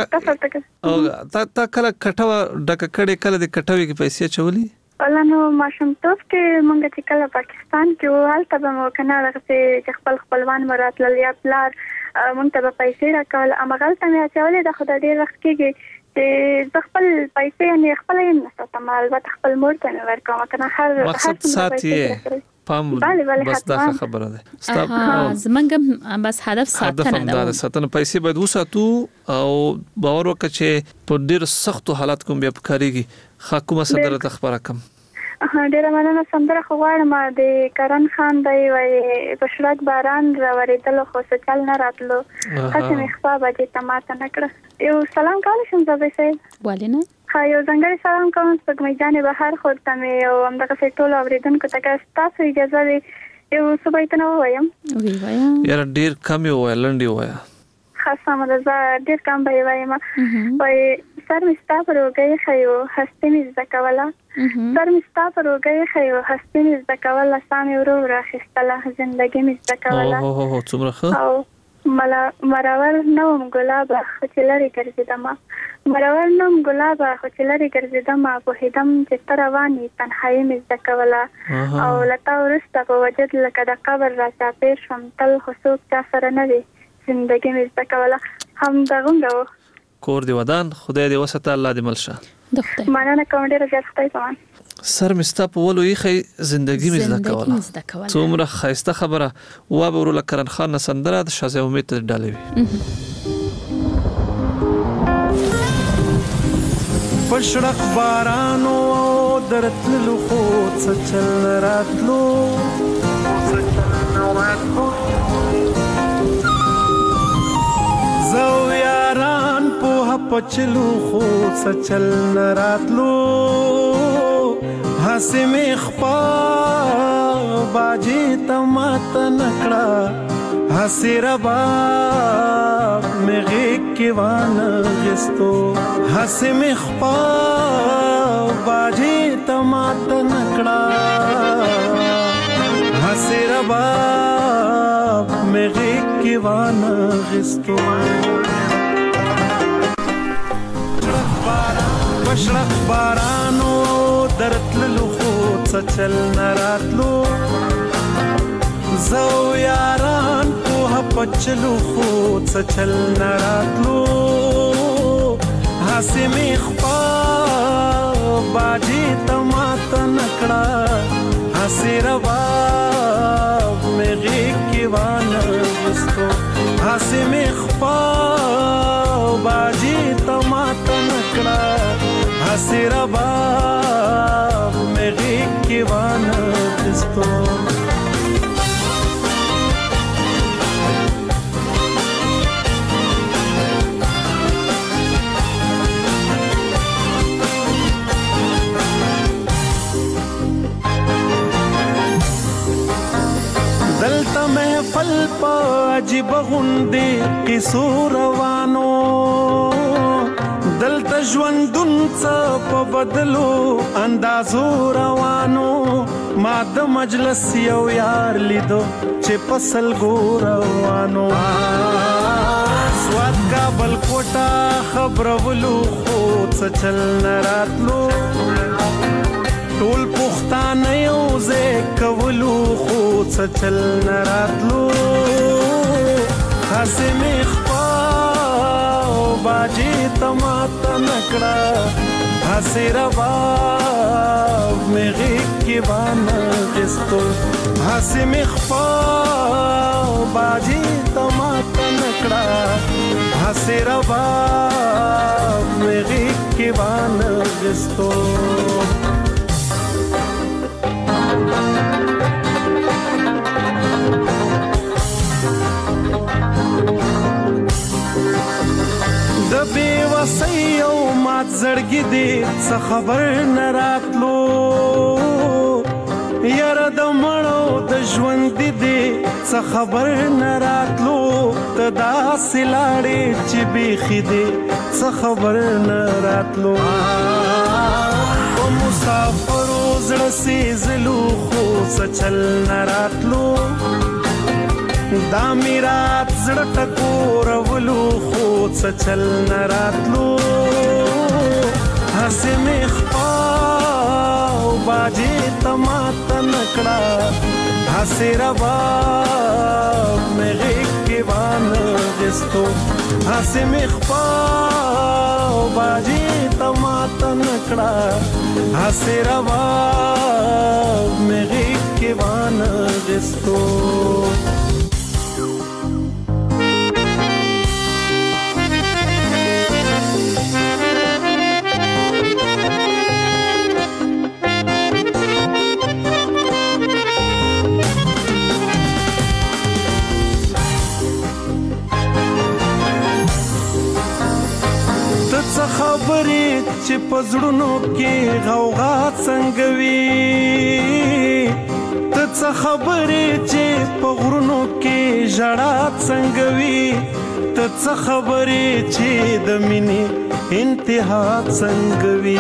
تا کله کټو ډک کړي کله د کټوي کې پیسې اچولې ولنو ماشوم توف کې موږ چې کله پاکستان کې والته به مو کنه لغه خپل خپلوان مراتل یا پلار مونږ ته پیسې راکول امغال ته مې اچولې د خدای ډېر وخت کېږي چې خپل پیسې نه خپل یې نستم البته خپل مور ته مې ورکوم کنه هر مقصد ساتي پام بس دا خبره ده زمونږ بس هدف ساتنه ده ساتنه پیسې باید وساتو او باور وکړه چې په ډېر سختو حالات کوم بیا پکاريږي حکومت سره د خبره کم ډیره مننه سندره خو غواړم د کرن خان دی وای په شړک باران راوړېدل خو څه چل نه راتلو هڅه مې خپل باندې تماته نکړه یو سلام کول شم زبې صاحب ولینه یو ځنګړی سلام کوم سپګمې جانې بهر خورته مې او همدغه څه ټول اوریدونکو ته تاسو اجازه وي یو څه به ته وایم یاره ډیر کم یو لنډي وایا خاصه مده ډیر کم به وایم وای سر مستا پروګي خيو هسته مې زکواله سر مستا پروګي خيو هسته مې زکواله سامي ورو راخستله ژوندۍ مې زکواله او څومره ښه او مراور نوم ګلاب چې لري ګرځیدم مراور نوم ګلاب چې لري ګرځیدم په هدم چې تروانی تنهایی مې زکواله او لتا ورسته په وجد لکه د قبر را چاپې شم تل خصوص چا سره نه وي ژوندۍ مې زکواله هم دغه کور دی ودان خدای دې وسته الله دې ملشه د خدای مننه کوم ډیر زیات خدای پامان سر مستا په ولو یې زندگی مې زده کوله څومره خاصه خبره و به ورول کرن خان سندره د شازه امید ته ډالوي پښړق بارانو درتلو خو څه چل راتلو زو یاران په پچلو خو سچل راتلو هسې مې خپا باجی تمات نکړه هسې ربا مې غېږ کې وانغستو هسې مې خپا باجی تمات نکړه هسې ربا مې غېږ کې وانغستو پښړق بارانو درتللو خو څه چل نه راتلو زو یاران په پچلو خو څه چل نه راتلو هسې مې خپا باجی تمات نکړه هسې ربا مې غېږ کې وانغستو هسې مې خپا باجي ته ماته نه کړه هسې رباب مې غېږ کې وانه اخیستو دلته محفل په عجیب غوندې قصو روانو دلته ژوندون څه په بدلو اندازو روانو ما د مجلس یو یار لیدو چې په سلګو روانو سواد کابل کوټه خبرولو خو څه چل نه راتلو ټول پښتانه یو ځای کولو خو څه چل نه راتلو هسې مې خپا باجي ته ماته نه کړه هسې رباب مې غېږ کې وانه اخیستو هسې مې خپا باجي ته ماته نه کړه هسې رباب مې غېږ کې وانه اخیستو د بېوسۍ او مات زړګي دې څه خبر نه راتلو یاره د مړو د ژوندي دې څه خبر نه راتلو ته داسې لاړې چې بیخي دې څه خبر نه راتلو په مسافرو زړه سېزلو خو څه چل نه راتلو دا میرات زړه ټکورولو خو څه چل نه راتلو هسې مې خپا باجي ته ماته نه کړه هسې رباب مې غېږ کې وانه اخیستو هسې مې خپا باجي ته ماته نه کړه هسې رباب مې غېږ کې وانه اخیستو خبرې چې په زړونو کې غوغا څنګه وي ته څه خبرې چې په غرونو کې ژړا څنګه وي ته څه خبرې چې د مینې انتها څنګه وي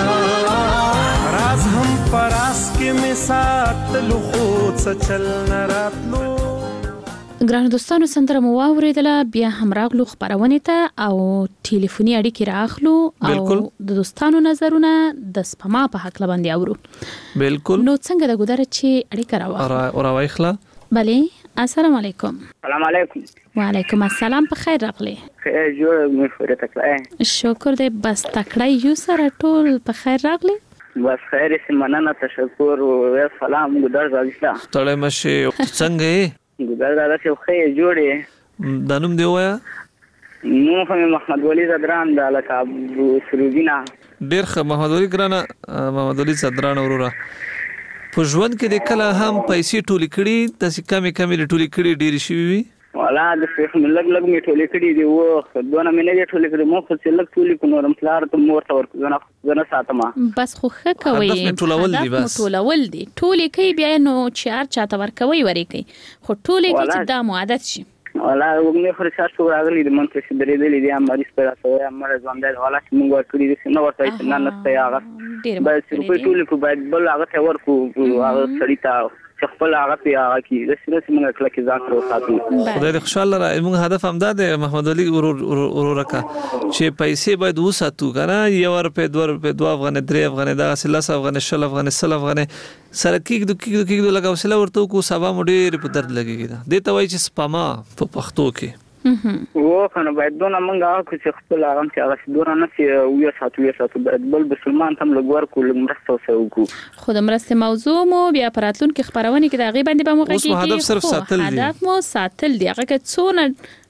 راز هم پراس کې مې ساتلو خو څه چل نه راتلو ګرانو دوستانو سندره مو واوریدله بیا هم راغلو خبرونه ته او ټلیفوني اړیکې راخلو او د دوستانو نظرونه د سپما په حق باندې اورو بالکل نو څنګه د ګودره چې اړیکه راوایخلا بله السلام علیکم السلام علیکم وعلیکم السلام په خیر راغلی خیر جوړ مې فره تکړه شکر دې بس تکړه یو سره ټول په خیر راغلی بس خیر سمنانه تشکر او سلام ګودر راځه تړې مشه څنګه ګودر دا چې خو جوړې دانوم دی وایا نو هم محمد ولی زدران د لقب سروبینا ډیر ښه محمد ولی ګرانه محمد ولی زدران ورورا په ژوند کې د کله هم پیسې ټولې کړي تاسو کمی ټولې کړي ډیر شي وي ولا د څه لګ می ټولې کړي دی و دونه مې نه ټولې کړي مو خو څه لګ ټولې کو نورم پلار ته مور ته ورکو زنه ساتما بس خو ښه کوي ټولول دي ټولې کوي بیا نو چار چاته ورکوي ورې کوي خو ټولې کې چې دا عادت شي ولا وګنه فرصت شو راغلي د منځ کې درې دي د امریکا پر اساس امر ځوان دی ولا چې موږ ورکړي دي نو ورته نه نسته هغه بس په ټولې کو باید بل هغه ته ورکو هغه سړی ته خپل هغه پیاغه کی د سره څنګه کله کې ځان سره ساتي خدای دې خوشاله را موږ هدف هم ده محمد علي ورورکا چې پیسې باید وساتو کنه یو روپے 2 روپے 2 افغان 3 افغان دا 10 افغان 10 افغان 10 افغان سره کېږي لګاو سره ورته کو سبا مډیر په درد لګيږي دا د توای چې سپما په پښتو کې و کنه باید دونه منګه کو چې خپل هغه چې هغه دونه نه چې ویا ساتو بل مسلمان هم لګور کول مرسته وسو خو د مرسته موضوع مو بیا پراتلون کې خبرونه کې د غیبه باندې به موږ کې هدف مو ساتل دی هغه که څونه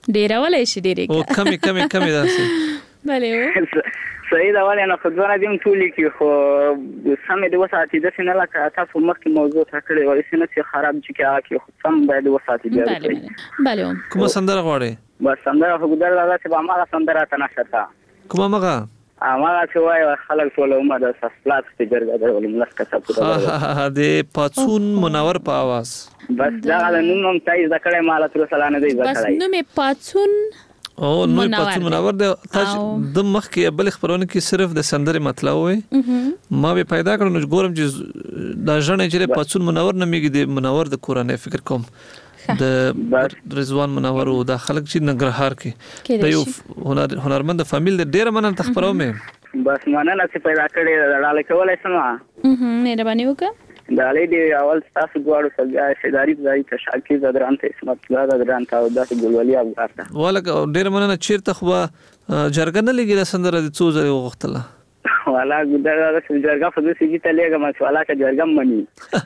ډیرولای شي ډیرې او کمی داسې بله صحیح دا ولې نه خو ځونه دیم ټولې کې خو سمې د وساتې د سینه لکه تاسو مخکې موضوع ټاکلې وای سینه چې خراب چې کې خو سم باید وساتې بیا بله کومه سندره غواړې بس سندره خو ګدر دا چې به ما سندره تنه شتا کومه مګه ما چې وای خلک ټول عمر د سپلاټ په جرګه درول ملسکه ها د پاتون منور په आवाज بس دا نوم تایز د کړه مال تر سلانه دی بس نوم پاتون او نو پاتون منور د د مخ کې بل خبرونه کې صرف د سندره مطلب وي ما به پیدا کړو نو ګورم چې دا ژوند چې پاتون منور نه میږي د منور د قرانه فکر کوم د رضوان منور او د خلک چې ننګرهار کې د یو هنرمند فامیل د ډیر مننه تخبرو مې بس مننه چې پیدا کړې رااله کولای سم مهرباني وکړه دا لید اول تاسو غواړو چې شیداری ځای ته شاکر زدران ته اسمت الله زدران ته او د ګلولي افغان ته ولکه ډیر مننه چیرته خو جرګه نه لګي د سندره د څو ځای وغختله والا ګدر دا جرګه په دې کې ته لګم چې والا کا جرګه مني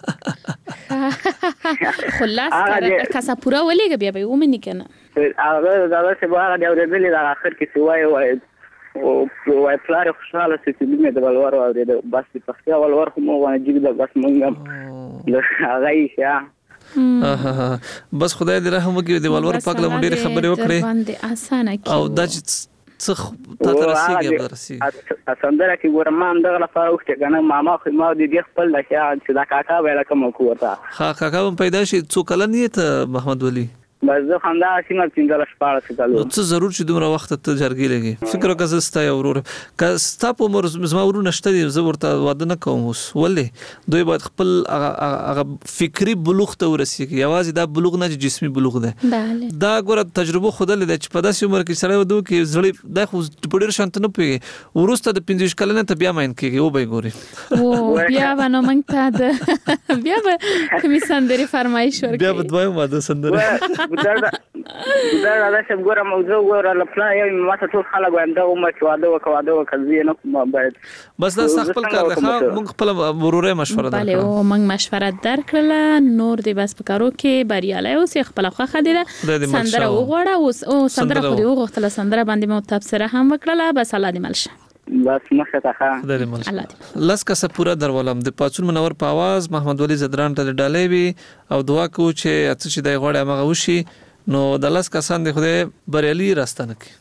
خلاص کاسا پورا ولېګ بیا به ومني کنه هغه دا چې باغ دی ورېدلې د اخر کې وای او وای پلار خوشاله چې دې د ولور او د بس په خیا ولور خو مو باندې جګ د بس مونږ هغه یې بس خدای دې رحم وکړي د ولور پاک له ډېر خبرې وکړي باندې اسانه کی او د څه تا ترسيږي برسي سندره کې ګورم ما دغه لپاره وخت کنه ماما خو ما دې خپل لکه چې دا کاکا ویل کوم کوته ها کاکا هم پیدا شي څو کله نیت محمد ولی بس زه خندا سیمه پینځه شپاره کالو څه ضرور چې دومره وخت ته جرګې لګي فکر وکړه زستا یو ورور که ستا په عمر زما ورونه شته دي زه ورته واده نه کوم اوس ولې دوی باید خپل هغه فکری بلوغ ته ورسیږي یوازې دا بلوغ نه جسمي بلوغ ده دا ګوره تجربه خوده لیدل چې په داسې عمر کې سړی ودو کې زړی دا خو په ډېر شانت نه پیږي ورسته د 15 کلنه ته بیا ماین کېږي او به ګوري او بیا ونه مونږ ته د بیا به کومې سندري فرمایش ورکړي بیا به دوی ماده سندري دا چې ګوره موضوع ګوره لپاره یو ماته ټول خلک وانده عمر کې واده وکړي نه کوم باید بس دا خپل کار ده موږ خپل ورورې مشوره بله او موږ مشوره درکړه نور دی بس په کارو کې بریالي اوس خپل خوخه دي سندره وغوړه او سندره خو دی وغوښتله سندره باندې مو تبصره هم وکړه بس الله دې ملشه بس مخه ته لاس کا سپورا درولم د پاتون منور په आवाज محمد ولی زدران ته ډالې وی او دعا کو چې اته چې دای غوړې مغه وشي نو د لاس کسان د خوده بریالي راستنه کی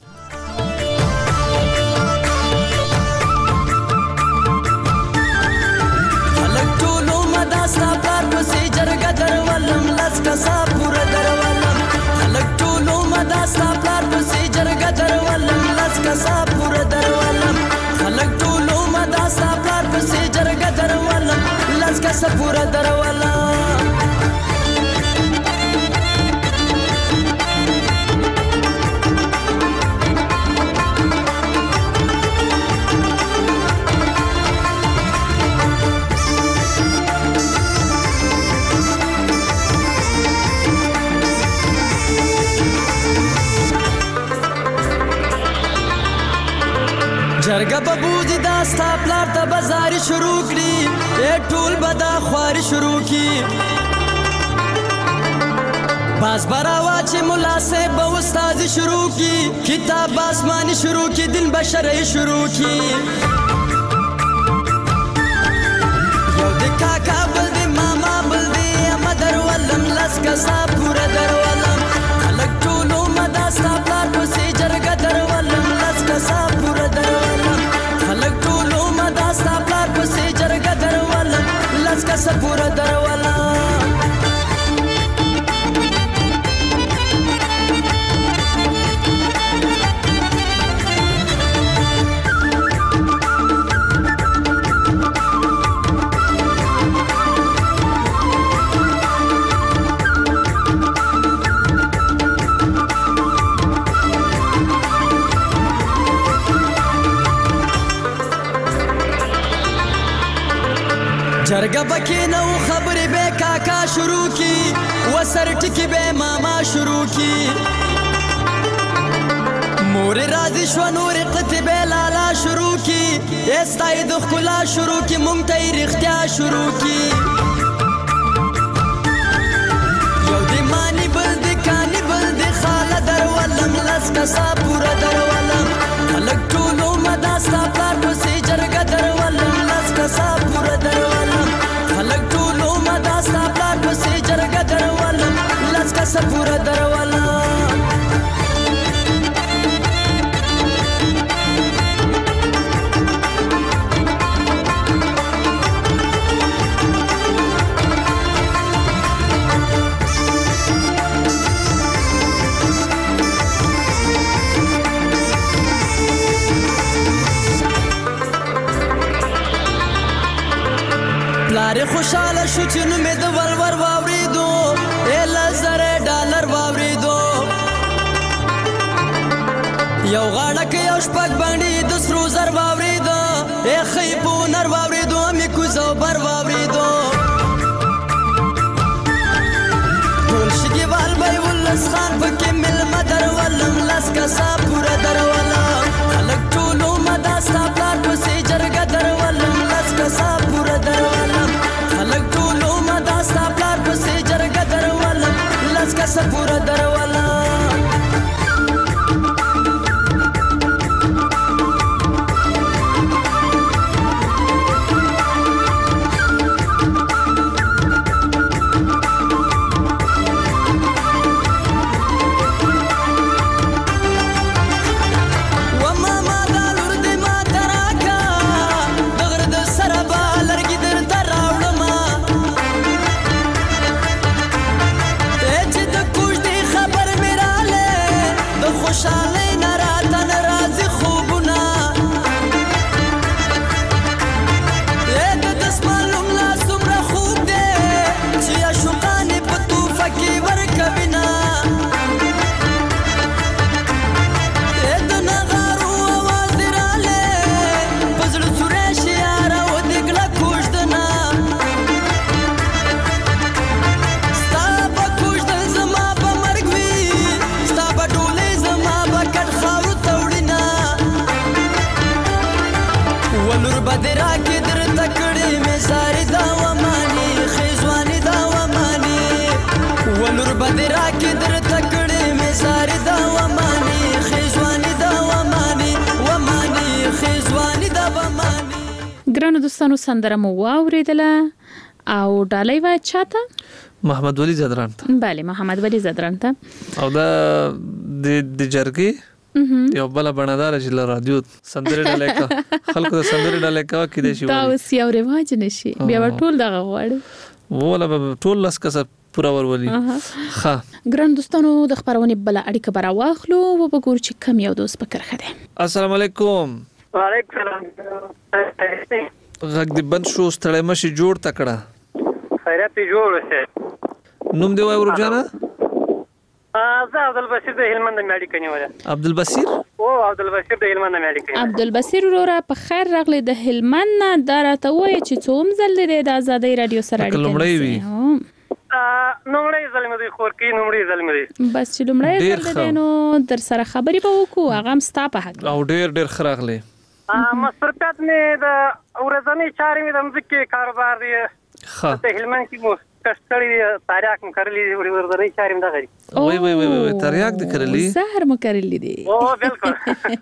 خلک ټول مداستا پر پسې جرګه درولم لاس کا سپورا درولم خلک ټول مداستا پر پسې جرګه درولم لاس کا سپورا درولم خلک ټول مداستا پر پسې جرګه درولم لاس کا سپورا درولم جرګه په بوزي دا ستا پلار ته بازاري شروع کړي ټول به دا خواري شروع کړي باز براوا چې ملا صاحب به استاد شروع کړي کتاب آسماني شروع کړي دین بشري شروع کړي یو د کاکا بل د ماما بل د امدر ولم لاس کا سا پورا درولم خلک ټول مدا ستا پلار پسې جرګه درولم لاس کا سا پورا درولم خلک ټول مدا ستا پلار پسې جرګه درولم لاس کا سا پورا درولم جرګه بکې نو خبرې به کاکا شروع کی وسر ټکی به ماما شروع کی مور راضي شو نور قطبه لالا شروع کی استای د خلا شروع کی مونږ ته رښتیا شروع کی یو د مانی بل د کانی بل د خاله درول ولم لس کسا پورا درولم خلک ټولو مدا ستا پلار پسې جرګه درولم لس کسا پورا درولم خلک ټولو مدا ستا پلار پسې جرګه درولم لس کسا پورا درولم پلار خوشاله شو چې نو مې د ولور واوریدو $1,000 واوریدو یو غاړه کې یو شپږ باندې د سرو زر واوریدو خې په نر واوریدو مې کوزو بر واوریدو ټول شګیوال به ولس خان پکې ملما درولم لس کسا پورا درولم خلک ټولو مدا ستا پلار پسې جرګه درولم لس کسا پورا درولم خلک ټولو مدا ستا پلار پسې جرګه درولم لس کسا پورا درولم خوشاله ناراته ناراضي خوبونه د دسمالوم لا څومره خوب دی چې عاشقانې په توفه کې ورکوینه د نغارو اواز دې رالی په زړه سوری شي یاره ودې کړه کوژدنه ستا به کوژدن زما په مرګ وي ستا به ډولۍ ولور بدرا کې در تکړې مې ساري دا وماني خېزواني دا وماني ولور بدرا کې در تکړې مې ساري دا وماني خېزواني دا وماني وماني خېزواني دا وماني ګرانو دوستانو سندره مو واوریدله او ډالۍ وا چاته محمد ولی زدران ته بله محمد ولی زدران ته او دا د جرګي یو بل بڼدار چې له رادیو سندري ډالۍ کا خلکو د سندري ډالۍ کا کې دي شي دا اوس یو رواج نشي بیا ټول دغه غواړي ولا ټول لاس کسه پورا ورولي ها ګران دوستانو د خبرونه بل اړیکه برا واخلو او وګورو چې کم یو دوست پکر خده السلام علیکم وعلیکم السلام غږ دې بند شو ستړی مشي جوړ تکړه خیرت جوړ شه نوم دی وای ورجانا زه عبدالبصیر د هلمند میاړي کني وره عبدالبصیر او عبدالبصیر د هلمند میاړي کني عبدالبصیر وروره په خیر راغلی د هلمند نه دراته وای چې څوم زل دی د آزادۍ رادیو سره اړیکه لومړی وی نومړی ظلم دی خور کې نومړی ظلم دی بس چې لومړی ځل دی نو در سره خبرې به وکړو هغه هم ستا په حق او ډیر خراغلی مصرفات مې د ورځنی چارې مې د مځکې کاروبار دی د هلمند کې مو کشتړي تاریاک مو کړلې ورځنی چارې مې دغه وای تاریاک دې کړلې زهر مو کړلې دي او بالکل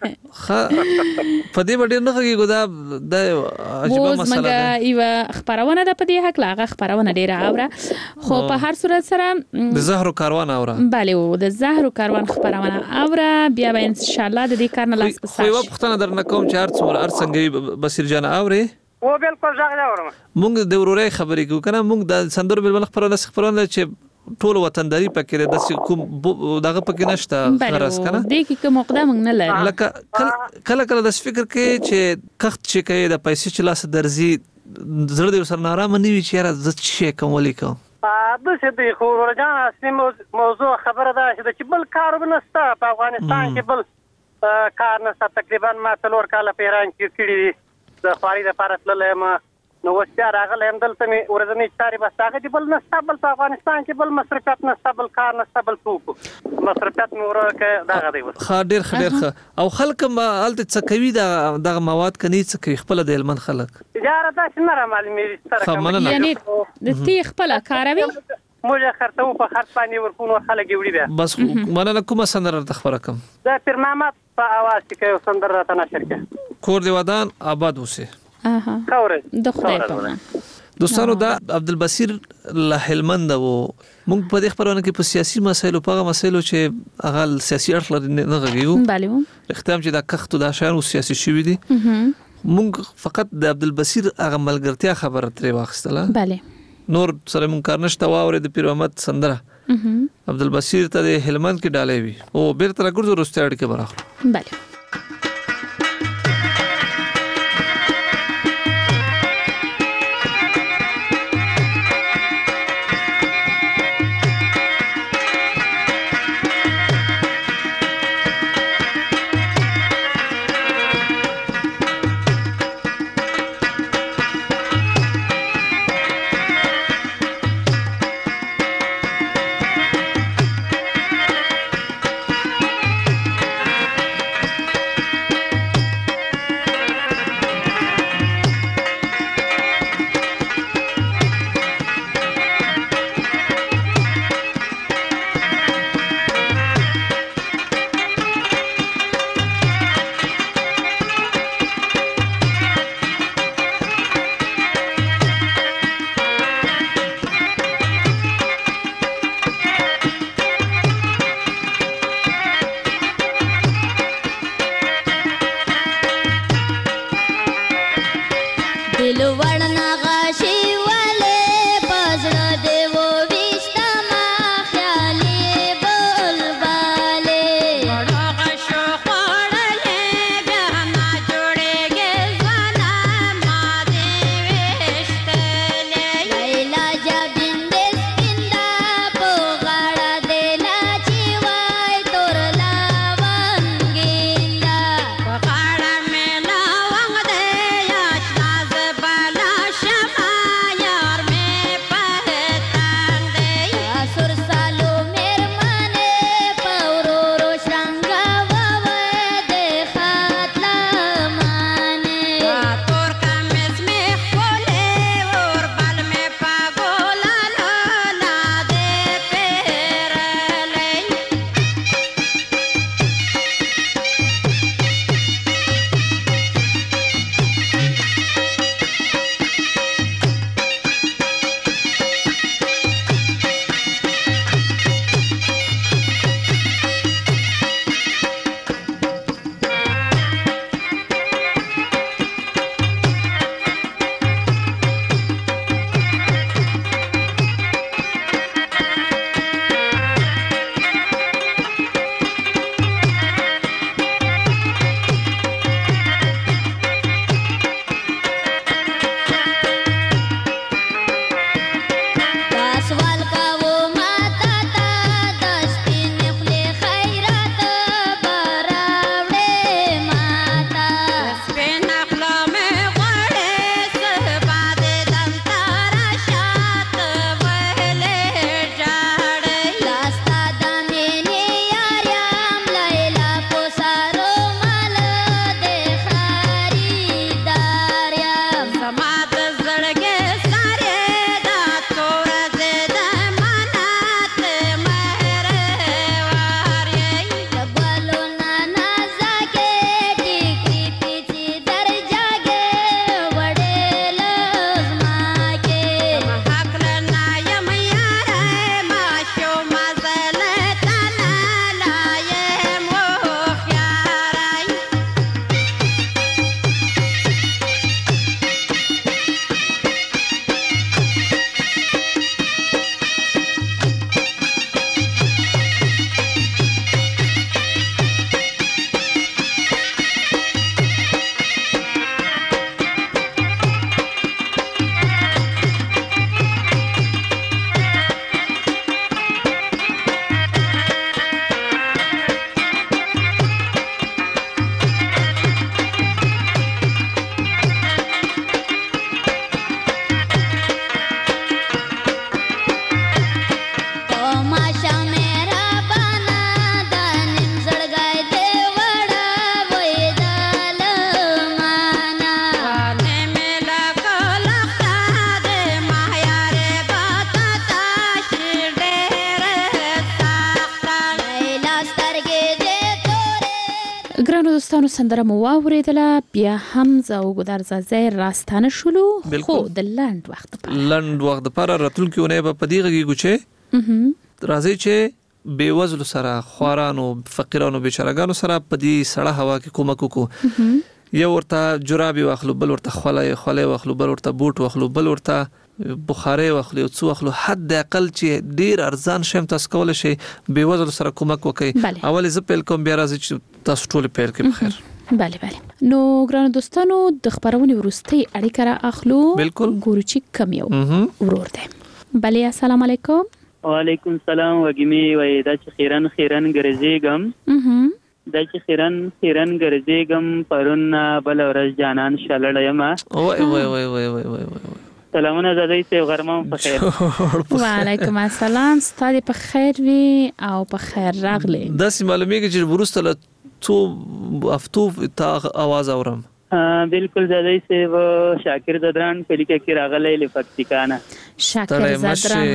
په دې باندې نه کېږي ګدا د عجيبه مسله ده ایو خبرونه ده په دې حق لاغه خبرونه ډیره اوره خو په هر صورت سره د زهر کاروان اوره bale و د زهر کاروان خبرونه اوره بیا به ان شاء الله د دې کار نه لاس پساش خو یو پختنه درنه کوم چې هر څنګه بصیر جان اوره او بالکل ځای اورم مونږ د وروري خبرې کوو کنه مونږ د سندر بل خبرونه چې ټول وطنداري پکې د کوم دغه پکې نشته خرس کنه د کی کوم مقدم نه لري لکه کله د فکر کې چې کخت چې کوي د پیسې چې لاس درځي زړه دې سره نارامه نیوي چې را زت شي کوم ولیکو د څه دی خو ورجان اصلي موضوع خبره ده چې بل کار ونسته په افغانستان کې بل کار نسته تقریبا ما 3 کاله پیران کې کړی د خواري د پارت للم نو وسته راغله هم دلته می ورځنی چاري بس هغه دی بل نسته بل په افغانستان کې بل مصرفات نسته بل کار نسته بل څوک مصرفات نور کې دغه دی خا ډیر او خلک ما الته څکوي د مواد کني څکوي خپل د علم خلک تجارت دا څنګه معلومي سره یعنی د تی خپل کاروي موږ خرڅو په خرڅ باندې ورکو خلک وړي بیا بس مننه کومه سندره ته خبره کوم دا پیر محمد په आवाज کې یو سندره ته نشر کې کور دی ودان آباد اوسه خوري د خدای په دوستانو دا عبدالبصیر له هلمند وو موږ په دې خبرونه کې په سیاسي مسایلو په مسایلو چې هغه سیاسي اړخ لري نه غږیو بله اختیام چې دا کښت دا شان او سیاسي شوی دي موږ فقط د عبدالبصیر هغه ملګرتیا خبره ترې واخستله بله نور سره مونږ کار نشته واورې د پیر محمد سندره عبدالبصیر ته د هلمند کې ډالې وي او بیرته راګرځو وروسته اړ کې براخلو بله دوستانو سندره مو واوریدله بیا هم زه او ګودرزازی راستانه شولو خو د لنډ وخت لپاره راتلونکي اونۍ به په دې غږیږو چې راځي چې بېوزلو سره خوارانو فقیرانو بیچارهګانو سره په دې سړه هوا کې کومک وکړو یو ورته جرابې واخلو بل ورته خولۍ واخلو بل ورته بوټ واخلو بل ورته بخارۍ واخلو یو څه واخلو حد اقل چې ډیر ارزان شی تاسو کولی شئ بېوزلو سره کومک وکړئ اول زه پیل کوم بیا راځي چې تاسو ټول پیل کړئ بخیر بله نو ګرانو دوستانو د خبرونې وروستۍ اړیکه را اخلو ګورو چې کوم یو ورور دی بله السلام علیکم وعلیکم السلام وګیمې وای دا چې خیرن ګرځېږم دا چې خیرن ګرځېږم پرون بل ورځ جانان شلړم وای سلامونه زادای سیو غرمه په خیر وعلیکم السلام ستاسو په خیر وي او په خیر راغلی دا سي معلومیږي چې ورسته له تو افتو تا आवाज اورم بالکل زادای سیو شاکر زدران پلیکه کې راغلی لپکتیکانه شاکر زدران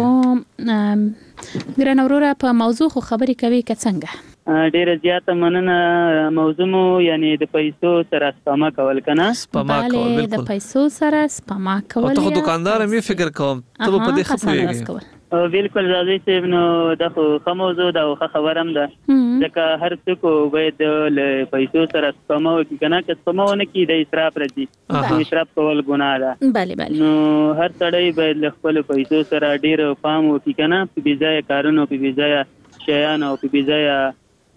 ورو ګران اورورا په موضوع خو خبرې کوي که څنګه ډیره زیاته مننه موضوع مو یعنی د پیسو سره سپما کول کنه سپما کول بالکل د پیسو سره سپما کول ته خدوکاندار مې فکر کوم ته په دې خپلېږي بالکل راځي چې نو د خو موضوع دا خبرم ده ځکه هر څوک باید له پیسو سره سپما وکړي کنه که سپما ونه کړي د اسراف راځي اسراف کول ګناه ده بله نو هر سړی باید له خپل پیسو سره ډیر پام وکړي کنه په بې ځایه کارونو په بې ځایه شیانو په بې ځایه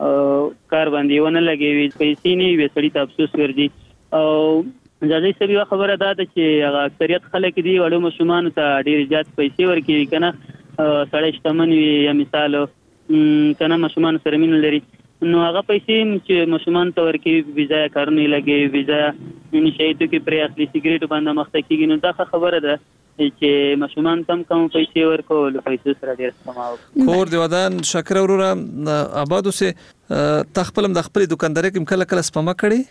کار باندې ونه لګوي پیسې نه وي سړی ته افسوس ورځي او ځکه چې یو خبره ده چې هغه اکثریت خلک دي وړو مشمانو ته ډیر زیات پیسې ورکوي کنه سړی شتمن وي یا مثال کنه مشمان سره مين لري نو هغه پیسې چې مشمان ته ورکوي بې ځایه کارونه لګوي بې ځایه نشایتو کې پرې اخلي سیګریټ باندې مخته کېږي نو دا خبره ده چې مشمان کم پیسې ورکول پیسې سره ډیر سپما کور دی ودان شکر اورورا آبادو سه تخپلم د خپل دکانداري کې کله سپما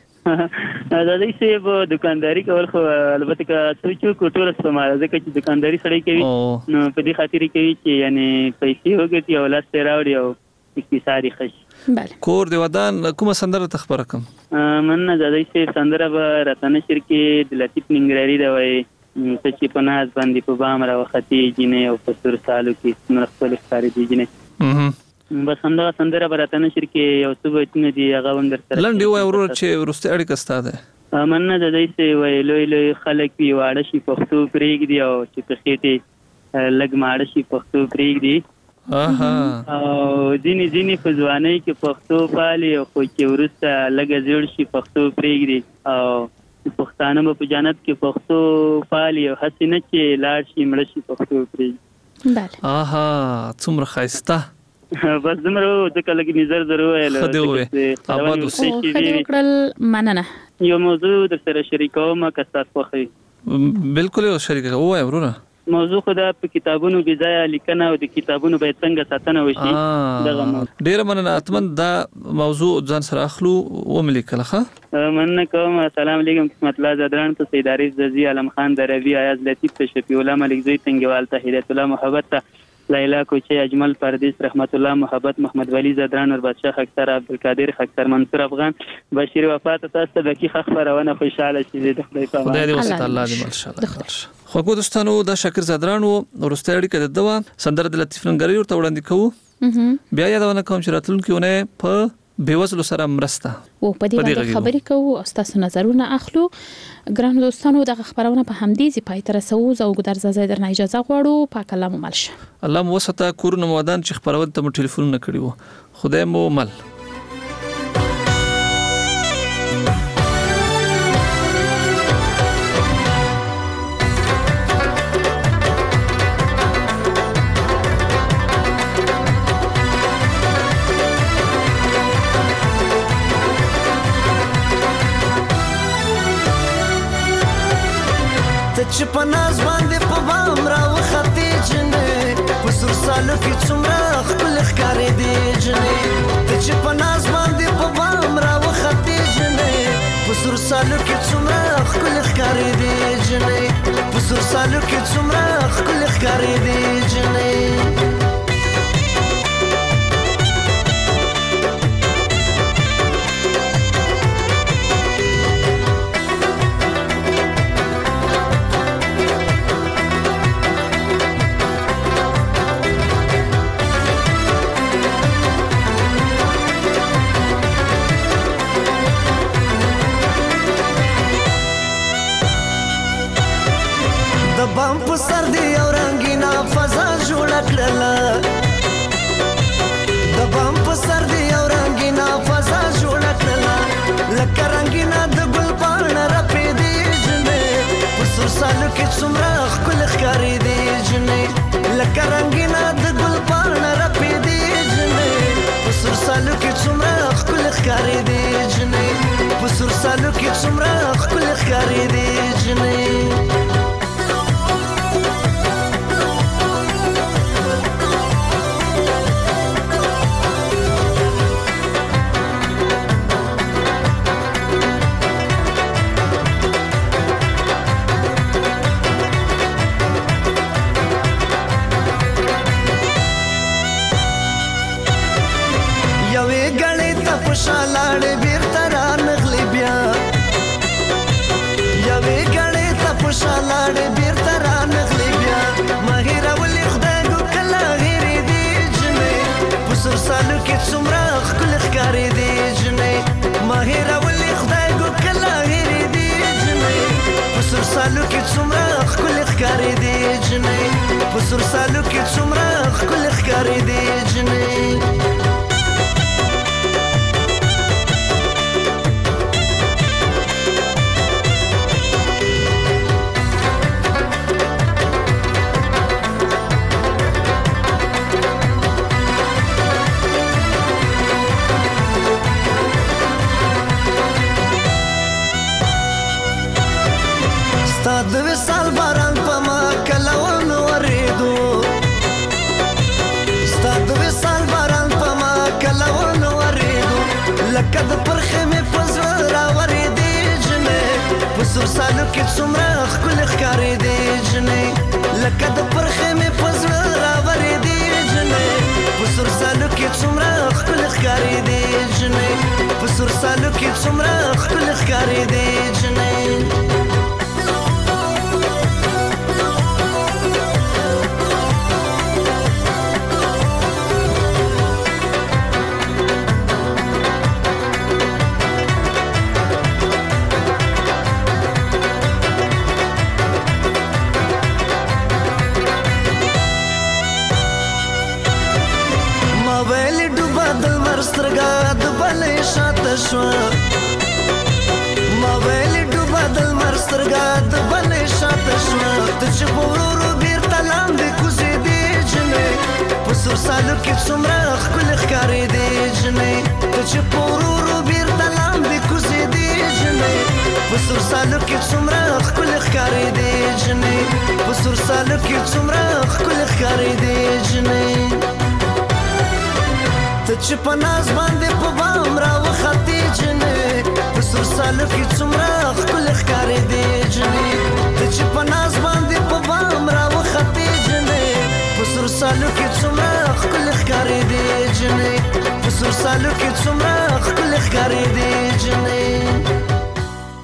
کړي دا دې سه دکانداري کول خو البته که څوک کوټور سپما ځکه چې دکانداري سړی کوي نو په دې خاطر کوي چې یعنی پیسې وګټي او لاس ته راوړي او اقتصادي خش کور دی ودان کومه سندره تخبر کوم مننه دا دې سه سندره به راتنه شرکت د لطیف ننګرهاري دا وای چې په ناز باندې په بام راوختي جنې او په سر سالو کې څومره خپل ښکاري دي جنې بس همدا سندره براتنه شرکت یو څه وچنه دي هغه وندر سره لنډي وای ورور چې ورسته اړیکه ستاده مننه د دې سه وای لوی خلک وی واړه شي پښتو پرېږدي او چې په خېټه لګ ماړه شي پښتو پرېږدي او ځینې په ځوانۍ کې پښتو پالي او خو چې ورسته لګ زیړ شي پښتو پرېږدي او پښتانه په جنت کې پښتو پالي او هڅه نه چې لاړ شي مړ شي پښتو پرې بله څومره ښایسته بس دومره ځکه لږ نظر ضرور ویل آباد اوسئ وکړل مننه یو موضوع در سره شریکوم که تاسو خوښوي بالکل یو شریک ووایه وروره موضوع خو دا په کتابونو بې ځایه لیکنه او د کتابونو باید څنګه ساتنه وشي دغه موضوع ډیره مننه اتمن دا موضوع ځان سره اخلو وملیکله ښه مننه کوم السلام علیکم قسمت الله زدران ته سید عارف ززی علم خان دروی ایاز لطیف ته شفیع الله ملک زوی تنگوال ته هدایت الله محبت ته لیلا کوچه اجمل پردیس رحمت الله محبت محمد ولی زدران اور بادشاہ خکسر عبدالقادر خکسر منصور افغان بشیر وفات تاسو د کی خبرونه خوشاله شي د خدای په خدای دې وسات الله دې ماشاءالله خو دوستانو دا شکر زدران ورسته اړیکه دوا سندره د لطیف ننګری ورته وړاندې کوو بیا یادونه کوم چې راتلونکیونه په بیوزلو سره مرسته او په دې خبرې کوو او تاسو نظرونه اخلو ګران دوستانو دغه خبرونه په همدې ځای پای تر سوو زو ګدرزازې درنه اجازه غواړو پاک الله مو ملشه الله مو وسته کورونه مودان چې خبرونه ته ټلیفون نه کړیو خدای مو مل چې په ناز باندې په بام راوختې جنې په سر سالو کې څومره ښکلې ښکارې دي جنې ته چې په ناز باندې په بام راوختې جنې په سر سالو کې څومره ښکلې ښکارې دي جنې په سر سالو کې څومره ښکلې ښکارې دي جنې سالو کې څومره ښکلې ښکارې دي جنې لکه رنګینه د ګل پاڼه رپې دي جنې په سور سالو کې څومره ښکلې ښکارې دي جنې په سور سالو کې څومره ښکلې ښکارې دي جنې شالاړې بیرته رانغلې بیا یوې ګړې ته په شالاړې بیرته رانغلې بیا مهیره ولې خدای ګو کله هېرې دي جنې په سر سالو کې څومره ښکلې ښکارې دي جنې مهیره ولې خدای ګو کله هېرې دي جنې په سر سالو کې څومره ښکلې ښکارې دي جنې په سر سالو کې څومره ښکلې ښکارې دي جنې د وصال باران په ما کله ونه ورېدو ستا د وصال باران په ما کله ونه ورېدو لکه د پرخې مې په زړه راورېدې جنې په سور سالو کې څومره ښکلې ښکارېدې جنې لکه د پرخې مې په زړه راورېدې جنې په سور سالو کې څومره ښکلې ښکارېدې جنې په سور سالو کې څومره ښکلې ښکارېدې جنې سترګه د بلې شاته شوه ما ویلې ډوبه د لمر سترګه د بلې شاته شوه ته چې په ورو ورو بېرته لاندې کوزېدې جنې په سور سالو کې څومره ښکلې ښکارېدې جنې ته چې په ورو ورو بېرته لاندې کوزېدې جنې په سور سالو کې څومره ښکلې ښکارېدې جنې په سور سالو کې څومره ښکلې ښکارېدې جنې ته چې په ناز باندې په بام راوختې جنې په سور سالو کې څومره ښکلې ښکارېدې جنې ته چې په ناز باندې په بام راوختې جنې په سور سالو کې څومره ښکلې ښکارېدې جنې په سور سالو کې څومره ښکلې ښکارېدې جنې